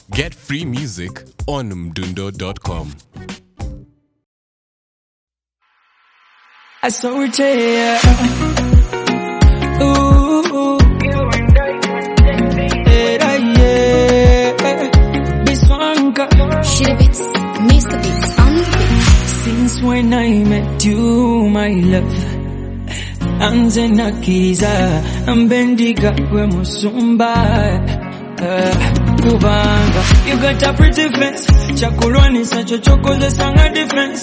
Get free music on mdundo.com. I saw it here. Ooh, this one got Shitty Beats, Mr. Beats on the beat. Since when I met you, my love, anze nakiza ambendiga we musumba. Kubanga, you got a pretty face. Chakulwani sacho chokoze sanga defense.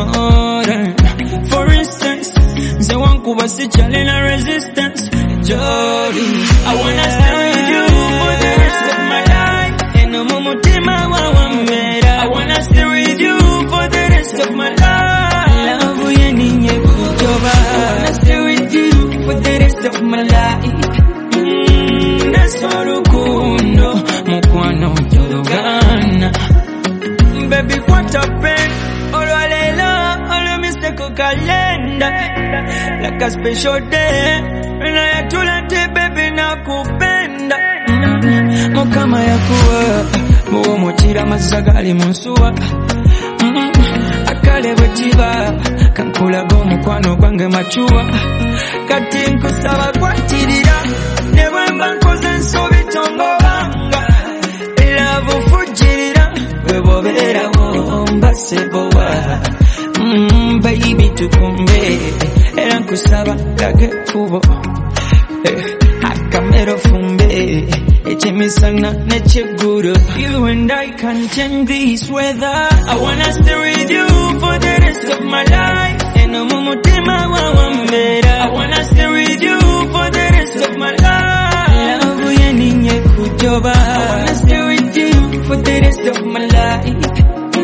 For instance, ze wanku basi challenge resistance. Jody, I wanna stay with you for the rest of my life. Eno mumutima wawamera. I wanna stay with you for the rest of my life. Love yeninye kujoba. I wanna stay with you for the rest of my life. Nasorukundo mukwano tologana. Baby, what a pain. Olwalela, olumiseko kalenda. Like a special day. Nayatulante baby nakupenda. Mukama yakuwa muwo mutira mazagali munsuwa. Akale bwekiba kankulaga omukwano gwange machuwa. Kati nkusaba kwatirira nebwemba nkoze ensobi tongobanga. Love fujirira webobeerawo mbasebowa. Baby tukumbe era nkusaba lage kubo. Akamero fumbe echemisana necheguro. You and I can change this weather. I wanna stay with you for the rest of my life. Eno mumutima wawamera. I wanna stay with you for the rest of my life. Love yeninye kujoba. I wanna stay with you for the rest of my life.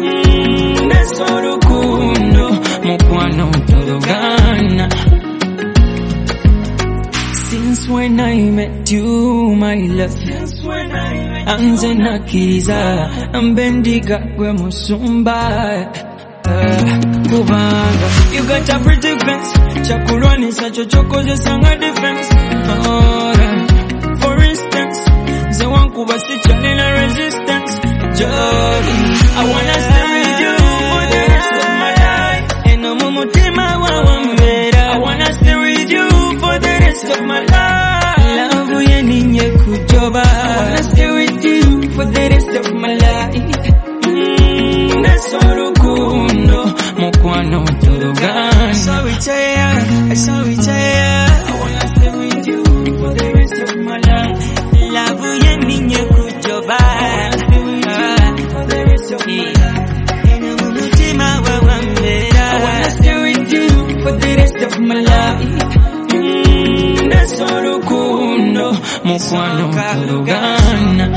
Nasorukundo mukwano tologana. Since when I met you, my love, anze nakiza ambendiga gwe musumba. Kubanga, you got a pretty face. Chakulwani sacho chokoze sanga defense. For instance, ze wanku basi challenge resistance. Jody, I wanna stay with you for the rest of my life. Eno mumutima wawamera. I wanna stay with you for the rest of my life. Love yeninye kujoba. I wanna stay with you for the rest of my life. Nasorukundo mukwano tologana. I saw it here. I wanna stay with you for the rest of my life. Love yeninye kujoba. I wanna stay with you for the rest of my life. Eno mumutima wawamera. I wanna stay with you for the rest of my life. Nasorukundo mukwano tologana.